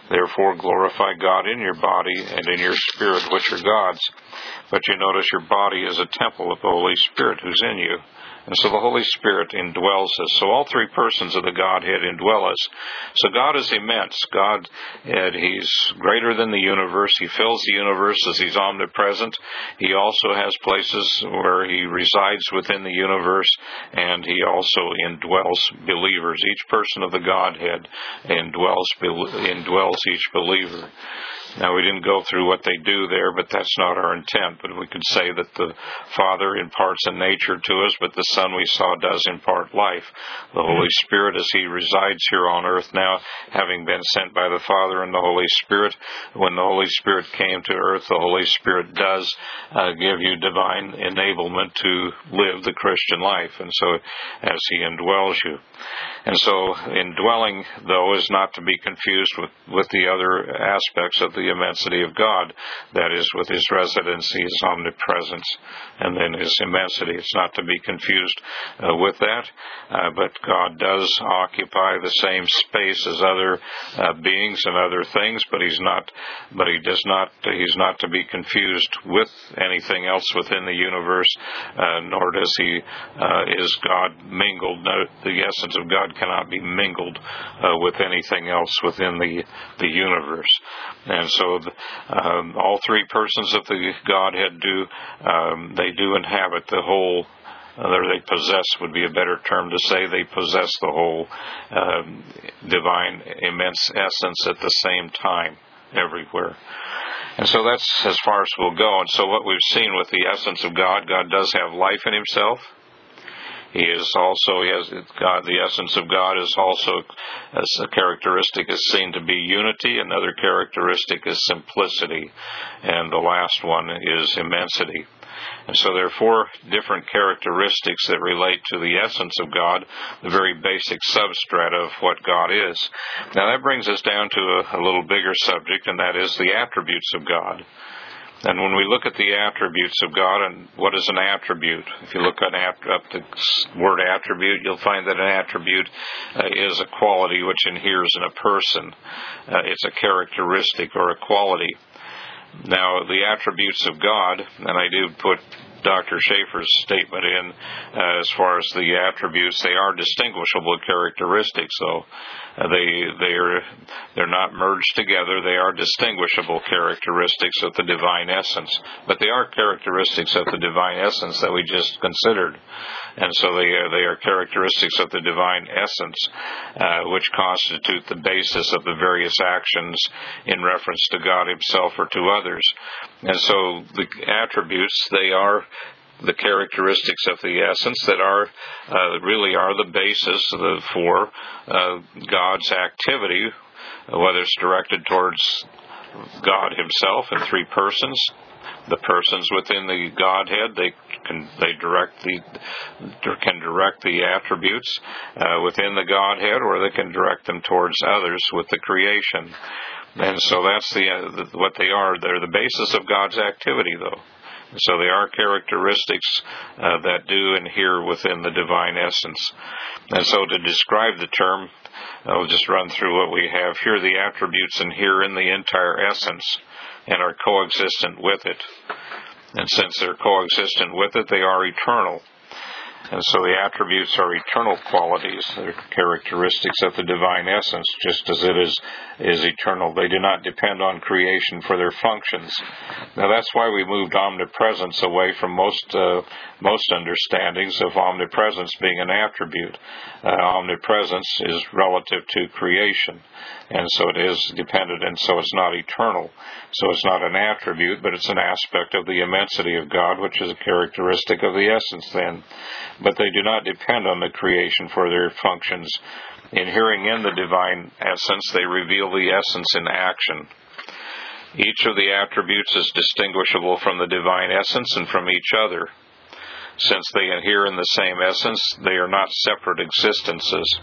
Therefore glorify God in your body and in your spirit, which are God's. But you notice your body is a temple of the Holy Spirit who's in you. And so the Holy Spirit indwells us. So all three persons of the Godhead indwell us. So God is immense. God, He's greater than the universe. He fills the universe as He's omnipresent. He also has places where He resides within the universe, and He also indwells believers. Each person of the Godhead indwells, indwells each believer. Now, we didn't go through what they do there, but that's not our intent. But we could say that the Father imparts a nature to us, but the Son we saw does impart life. The Holy Spirit, as He resides here on earth now, having been sent by the Father and the Holy Spirit, when the Holy Spirit came to earth, the Holy Spirit does uh, give you divine enablement to live the Christian life, and so as He indwells you. And so indwelling, though, is not to be confused with, with the other aspects of the immensity of God. That is, with His residency, His omnipresence, and then His immensity. It's not to be confused uh, with that, uh, but God does occupy the same space as other uh, beings and other things, but He's not, but He does not, He's not to be confused with anything else within the universe, uh, nor does He, uh, is God mingled. No, the essence of God cannot be mingled uh, with anything else within the, the universe. And so the, um, all three persons of the Godhead do, um, they do inhabit the whole, or they possess would be a better term to say, they possess the whole um, divine immense essence at the same time, everywhere. And so that's as far as we'll go. And so what we've seen with the essence of God, God does have life in Himself. He is also, he has God, the essence of God is also, as a characteristic is seen to be unity. Another characteristic is simplicity. And the last one is immensity. And so there are four different characteristics that relate to the essence of God, the very basic substrate of what God is. Now that brings us down to a, a little bigger subject, and that is the attributes of God. And when we look at the attributes of God, and what is an attribute? If you look at, up the word attribute, you'll find that an attribute uh, is a quality which inheres in a person. Uh, it's a characteristic or a quality. Now, the attributes of God, and I do put Doctor Schaeffer's statement in uh, as far as the attributes, they are distinguishable characteristics, though. Uh, they they are they're not merged together. They are distinguishable characteristics of the divine essence, but they are characteristics of the divine essence that we just considered, and so they are, they are characteristics of the divine essence, uh, which constitute the basis of the various actions in reference to God Himself or to others. And so the attributes, they are the characteristics of the essence that are uh, really are the basis for uh, God's activity, whether it's directed towards God Himself in three persons. The persons within the Godhead, they can they direct the can direct the attributes uh, within the Godhead, or they can direct them towards others with the creation. And so that's the, uh, the what they are. They're the basis of God's activity, though. So they are characteristics uh, that do inhere within the divine essence. And so to describe the term, I'll just run through what we have here. The attributes inhere in the entire essence and are coexistent with it. And since they're coexistent with it, they are eternal. And so the attributes are eternal qualities. They're characteristics of the divine essence, just as it is, is eternal. They do not depend on creation for their functions. Now that's why we moved omnipresence away from most uh, most understandings of omnipresence being an attribute. Uh, omnipresence is relative to creation, and so it is dependent, and so it's not eternal. So it's not an attribute, but it's an aspect of the immensity of God, which is a characteristic of the essence then. But they do not depend on the creation for their functions. Inhering in the divine essence, they reveal the essence in action. Each of the attributes is distinguishable from the divine essence and from each other. Since they inhere in the same essence, they are not separate existences.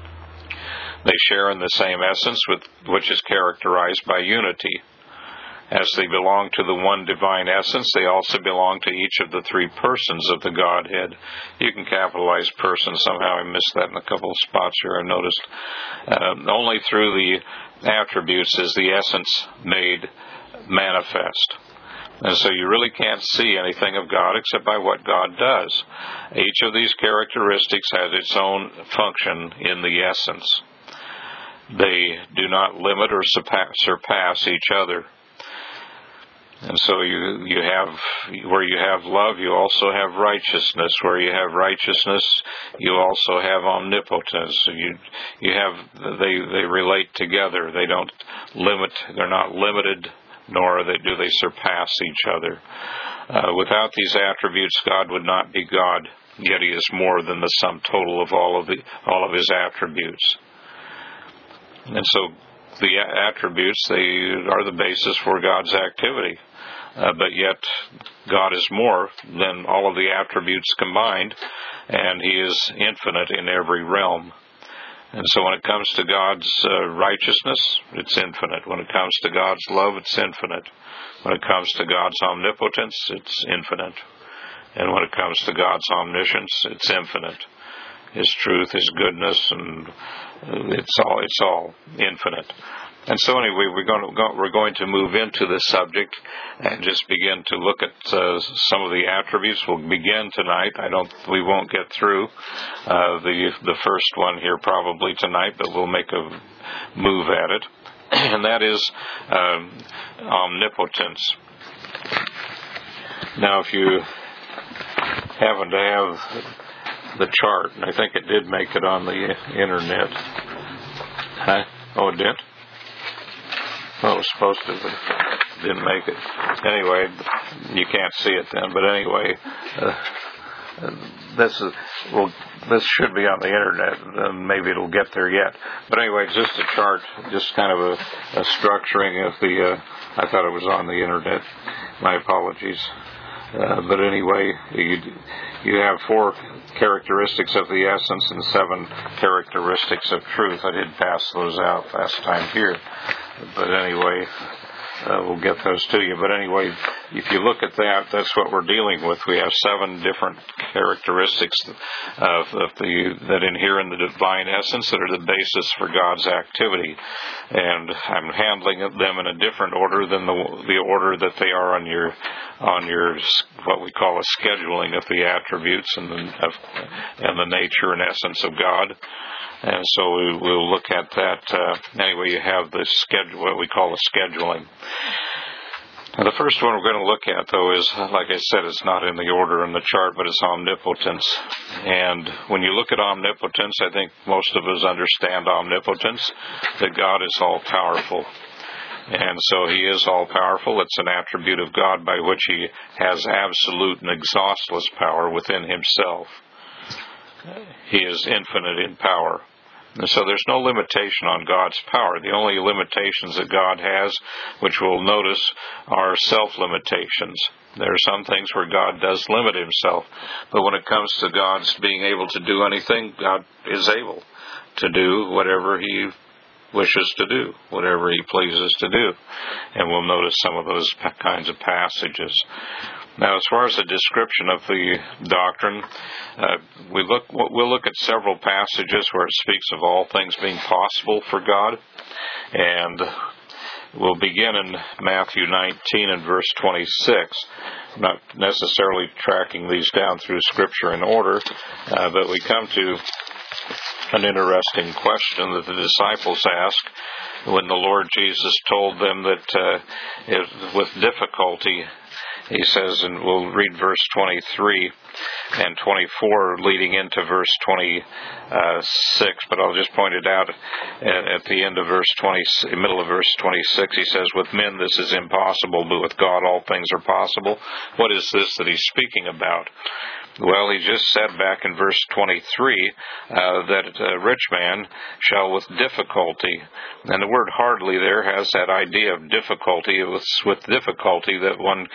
They share in the same essence, with, which is characterized by unity. As they belong to the one divine essence, they also belong to each of the three persons of the Godhead. You can capitalize person. Somehow I missed that in a couple of spots here, I noticed. Uh, only through the attributes is the essence made manifest. And so you really can't see anything of God except by what God does. Each of these characteristics has its own function in the essence. They do not limit or surpass each other. And so you you have, where you have love, you also have righteousness. Where you have righteousness, you also have omnipotence. You you have they they relate together. They don't limit. They're not limited, nor are they, do they surpass each other. Uh, without these attributes, God would not be God. Yet He is more than the sum total of all of the all of His attributes. And so the attributes, they are the basis for God's activity. Uh, but yet God is more than all of the attributes combined, and He is infinite in every realm. And so when it comes to God's uh, righteousness, it's infinite. When it comes to God's love, it's infinite. When it comes to God's omnipotence, it's infinite. And when it comes to God's omniscience, it's infinite. His truth, His goodness, and it's all it's all infinite. And so anyway, we're going to go, we're going to move into this subject and just begin to look at uh, some of the attributes. We'll begin tonight. I don't, we won't get through uh, the the first one here probably tonight, but we'll make a move at it, and that is um, omnipotence. Now, if you happen to have the chart, and I think it did make it on the internet. Huh? Oh, it did? Well, it was supposed to, but it didn't make it. Anyway, you can't see it then. But anyway, uh, this is well, this should be on the internet, and maybe it'll get there yet. But anyway, it's just a chart, just kind of a, a structuring of the. Uh, I thought it was on the internet. My apologies. Uh, but anyway, you, you have four characteristics of the essence and seven characteristics of truth. I did pass those out last time here. But anyway, uh, we'll get those to you. But anyway, if you look at that, that's what we're dealing with. We have seven different characteristics of, of the that inhere in the divine essence that are the basis for God's activity. And I'm handling them in a different order than the the order that they are on your on your what we call a scheduling of the attributes and the of, and the nature and essence of God. And so we, we'll look at that. Uh, anyway, you have the schedule, what we call a scheduling. Now, the first one we're going to look at, though, is, like I said, it's not in the order in the chart, but it's omnipotence. And when you look at omnipotence, I think most of us understand omnipotence, that God is all-powerful. And so He is all-powerful. It's an attribute of God by which He has absolute and exhaustless power within Himself. He is infinite in power. And so there's no limitation on God's power. The only limitations that God has, which we'll notice, are self-limitations. There are some things where God does limit Himself, but when it comes to God's being able to do anything, God is able to do whatever He wishes to do, whatever He pleases to do. And we'll notice some of those kinds of passages. Now, as far as the description of the doctrine, uh, we look, we'll look at several passages where it speaks of all things being possible for God. And we'll begin in Matthew nineteen and verse twenty-six. Not necessarily tracking these down through Scripture in order, uh, but we come to an interesting question that the disciples asked when the Lord Jesus told them that uh, it, with difficulty, He says, and we'll read verse twenty-three and twenty-four leading into verse twenty-six, but I'll just point it out at the end of verse twenty, middle of verse twenty-six. He says, with men this is impossible, but with God all things are possible. What is this that He's speaking about? Well, He just said back in verse twenty-three uh, that a rich man shall with difficulty, and the word hardly there has that idea of difficulty. It was with difficulty that one could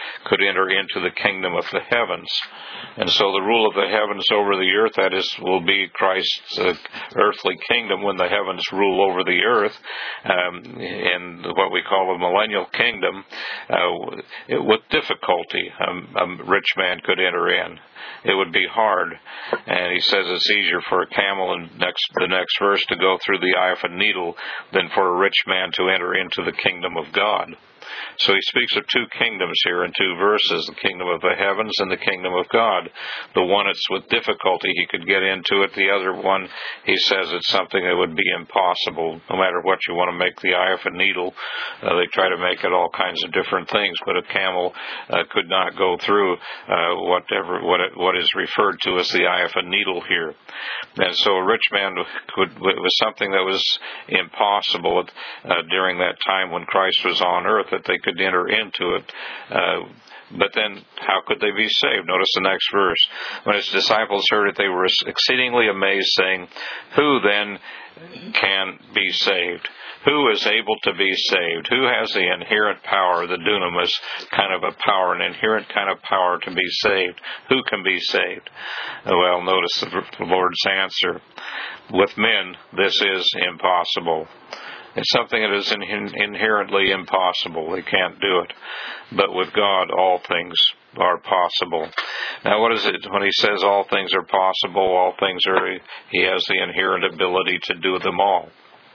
enter into the kingdom of the heavens. And so the rule of the heavens over the earth, that is, will be Christ's uh, earthly kingdom when the heavens rule over the earth, um, in what we call a millennial kingdom. Uh, it, with difficulty, um, a rich man could enter in. It would be hard. And he says it's easier for a camel in next, the next verse to go through the eye of a needle than for a rich man to enter into the kingdom of God. So he speaks of two kingdoms here in two verses, the kingdom of the heavens and the kingdom of God. The one, it's with difficulty he could get into it. The other one, he says it's something that would be impossible. No matter what you want to make the eye of a needle, uh, they try to make it all kinds of different things, but a camel uh, could not go through uh, whatever what, it, what is referred to as the eye of a needle here. And so a rich man could, it was something that was impossible uh, during that time when Christ was on earth, that they could enter into it. Uh, but then, how could they be saved? Notice the next verse. When his disciples heard it, they were exceedingly amazed, saying, "Who then can be saved? Who is able to be saved? Who has the inherent power, the dunamis kind of a power, an inherent kind of power to be saved? Who can be saved?" Well, notice the Lord's answer. With men, this is impossible. It's something that is in, inherently impossible. They can't do it. But with God, all things are possible. Now, what is it when he says all things are possible? All things are, he has the inherent ability to do them all.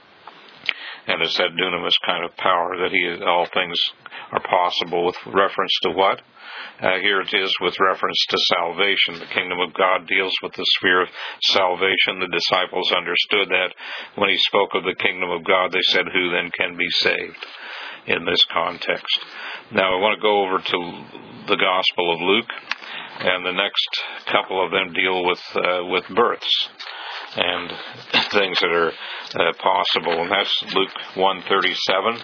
And it's that dunamis kind of power that he, all things are possible with reference to what? Uh, here it is with reference to salvation. The kingdom of God deals with the sphere of salvation. The disciples understood that. When he spoke of the kingdom of God, they said, "Who then can be saved?" in this context. Now I want to go over to the Gospel of Luke, and the next couple of them deal with uh, with births and things that are uh, possible. And that's Luke one thirty-seven.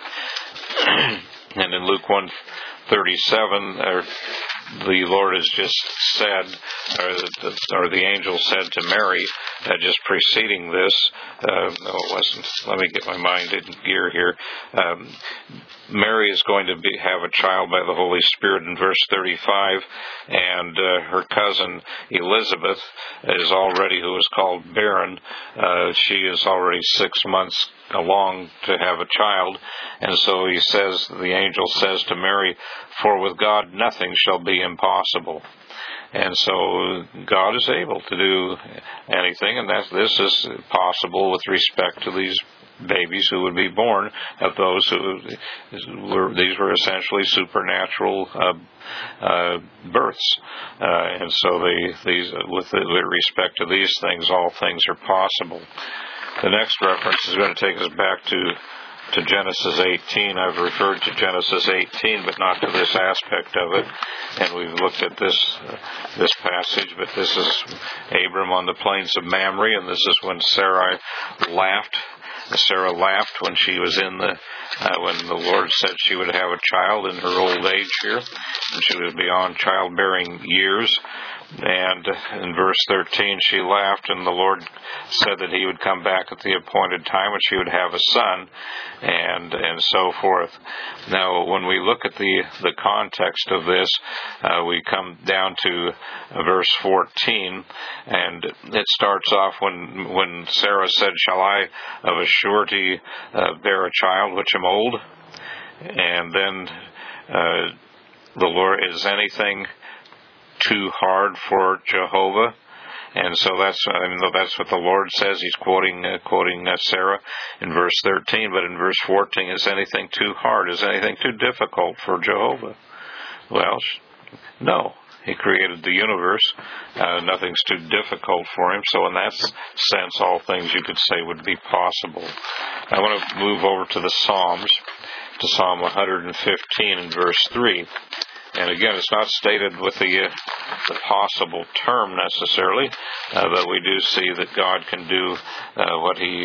And in Luke one thirty-seven, uh, the Lord has just said, or the, or the angel said to Mary, uh, just preceding this, uh, no it wasn't, let me get my mind in gear here, um, Mary is going to be, have a child by the Holy Spirit in verse thirty-five, and uh, her cousin Elizabeth is already, who is called barren, uh, she is already six months along to have a child, and so he says, the angel says to Mary, "For with God nothing shall be impossible." And so God is able to do anything, and that this is possible with respect to these babies who would be born of those who were, these were essentially supernatural uh, uh, births. Uh, and so they, these, with, with respect to these things, all things are possible. The next reference is going to take us back to to Genesis eighteen. I've referred to Genesis eighteen, but not to this aspect of it. And we've looked at this uh, this passage, but this is Abram on the plains of Mamre, and this is when Sarai laughed. Sarah laughed when she was in the, uh, when the Lord said she would have a child in her old age here, and she was beyond childbearing years. And in verse thirteen, she laughed, and the Lord said that he would come back at the appointed time and she would have a son, and and so forth. Now, when we look at the, the context of this, uh, we come down to verse fourteen, and it starts off when, when Sarah said, "Shall I of a surety uh, bear a child which am old?" And then uh, the Lord, is anything too hard for Jehovah? And so that's, I mean, that's what the Lord says. He's quoting uh, quoting uh, Sarah in verse thirteen, but in verse fourteen, is anything too hard? Is anything too difficult for Jehovah? Well, no. He created the universe. Uh, nothing's too difficult for him. So in that sense, all things you could say would be possible. I want to move over to the Psalms, to Psalm one fifteen and verse three. And again, it's not stated with the, uh, the possible term necessarily, uh, but we do see that God can do uh, what he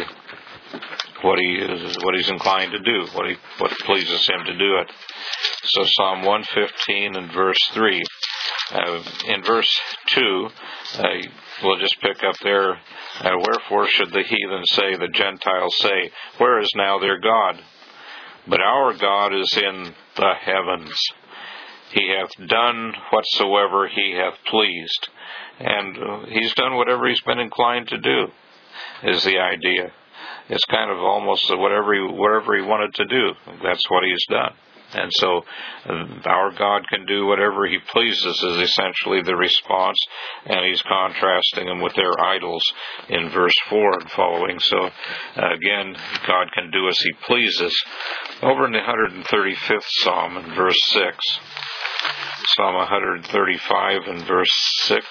what he is, what he's inclined to do, what he what pleases him to do it. So Psalm one fifteen and verse three. Uh, in verse two, uh, we'll just pick up there. Uh, Wherefore should the heathen say, the Gentiles say, where is now their God? But our God is in the heavens. he hath done whatsoever he hath pleased. And uh, he's done whatever he's been inclined to do, is the idea. It's kind of almost whatever he, whatever he wanted to do, that's what he's done. And so uh, our God can do whatever he pleases is essentially the response, and he's contrasting them with their idols in verse four and following. So uh, again, God can do as he pleases. Over in the one hundred thirty-fifth Psalm in verse six, Psalm one thirty-five and verse six.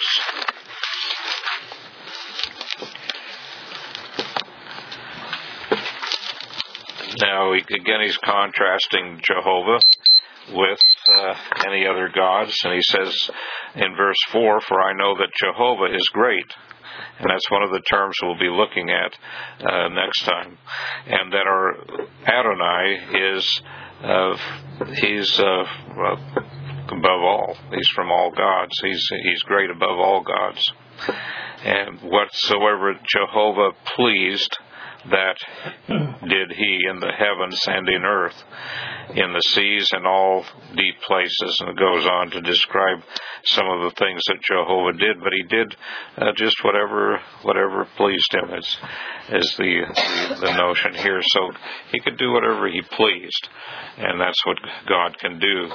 Now, again, he's contrasting Jehovah with uh, any other gods, and he says in verse four, "For I know that Jehovah is great," and that's one of the terms we'll be looking at uh, next time, and that our Adonai is, uh, he's uh, above all. He's from all gods. He's he's great above all gods, and whatsoever Jehovah pleased, that did he in the heavens and in earth, in the seas and all deep places. And it goes on to describe some of the things that Jehovah did, but he did uh, just whatever whatever pleased him, is, is the, the, the notion here. So he could do whatever he pleased, and that's what God can do.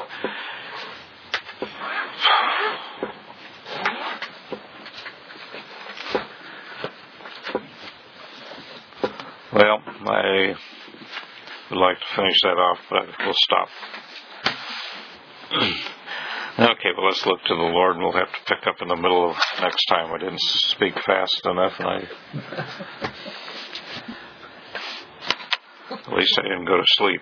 Well, I would like to finish that off, but we'll stop. Okay, well, let's look to the Lord, and we'll have to pick up in the middle of next time. I didn't speak fast enough, and I... At least I didn't go to sleep.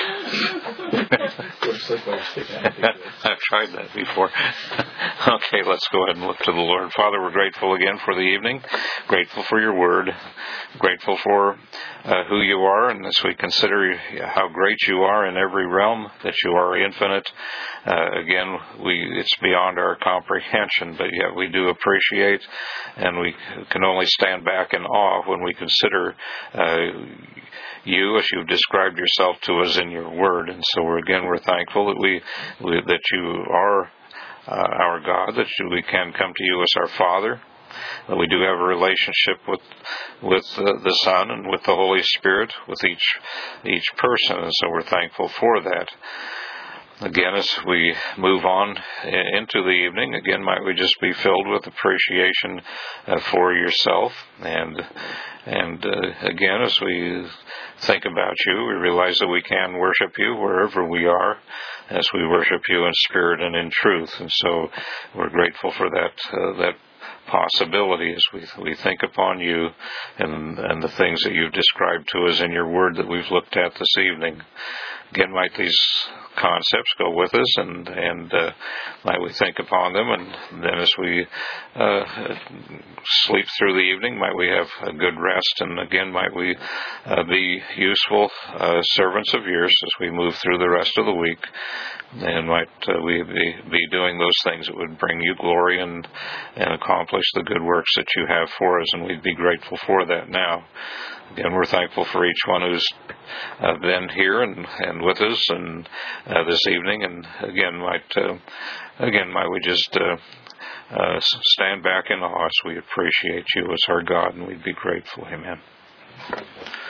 Go to sleep while you're speaking. I've tried that before. Okay, let's go ahead and look to the Lord. Father, we're grateful again for the evening, grateful for your word, grateful for uh, who you are, and as we consider how great you are in every realm, that you are infinite. Uh, again, we it's beyond our comprehension, but yet we do appreciate, and we can only stand back in awe when we consider uh, you as you've described yourself to us in your word. And so we're, again, we're thankful that we, we that you are uh, our God, that you, we can come to you as our Father, that we do have a relationship with with uh, the Son and with the Holy Spirit, with each each person, and so we're thankful for that. Again, as we move on into the evening, again, might we just be filled with appreciation uh, for yourself, and and uh, again, as we think about you, we realize that we can worship you wherever we are, as we worship you in spirit and in truth, and so we're grateful for that uh, that possibility as we we think upon you and and the things that you've described to us in your word that we've looked at this evening. Again, might these concepts go with us, and and uh, might we think upon them, and then as we uh, sleep through the evening, might we have a good rest, and again, might we uh, be useful uh, servants of yours as we move through the rest of the week, and might uh, we be, be doing those things that would bring you glory and, and accomplish the good works that you have for us, and we'd be grateful for that now. Again, we're thankful for each one who's uh, been here and, and with us and uh, this evening. And again, might uh, again might we just uh, uh, stand back in awe as we appreciate you as our God, and we'd be grateful. Amen.